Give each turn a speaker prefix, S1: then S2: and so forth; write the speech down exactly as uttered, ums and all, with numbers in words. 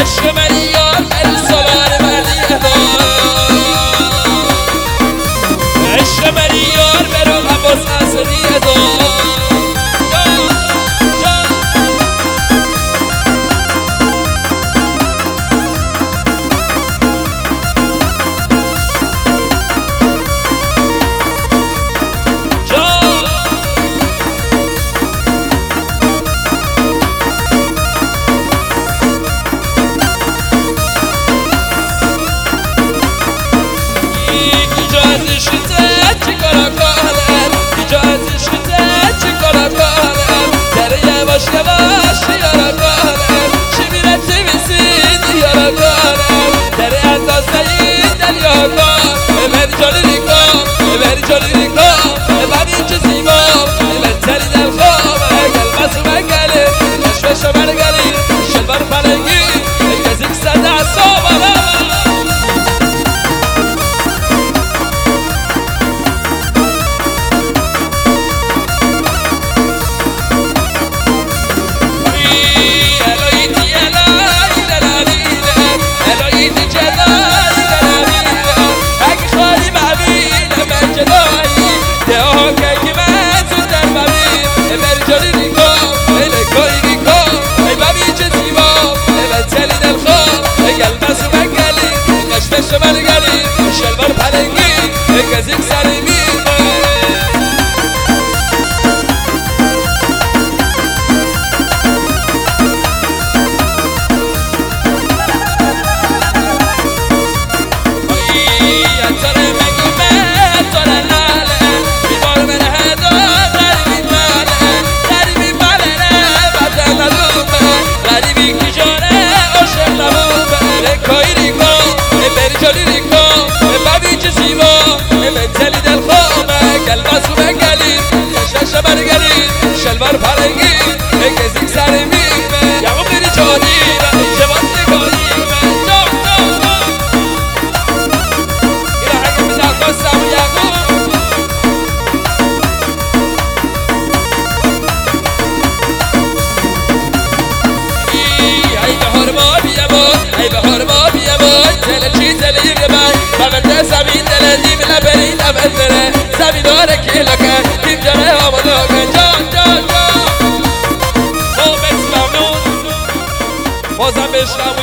S1: عشق منی یار بری سالار منی ادا عشق منی یار برو عباس اصلی ادا شلوار پلنگی گزیک سری میمه اتاره مگیمه اتاره لاله بیبار من هدا غریبی ماله غریبی ماله بدن ندومه غریبی کجاره عاشق نبومه رکایی ریکا بری جالی ریکا منزلی دل خوامه گلباسو بگلی شش برگلی شلوار پرنگی گزیک سر میمه یقوب بری جالی جوان نگاهی جا جا جا اینا حکم میدن خواستم یقوب ای بهار ما بیا بای ای بهار ما بیا بای دل چی دلی بای بغل زمین دل دیم لبری لبره زمین داره که لکه دیم جانه آماده جان جان جان او بسلامون بازم بشنم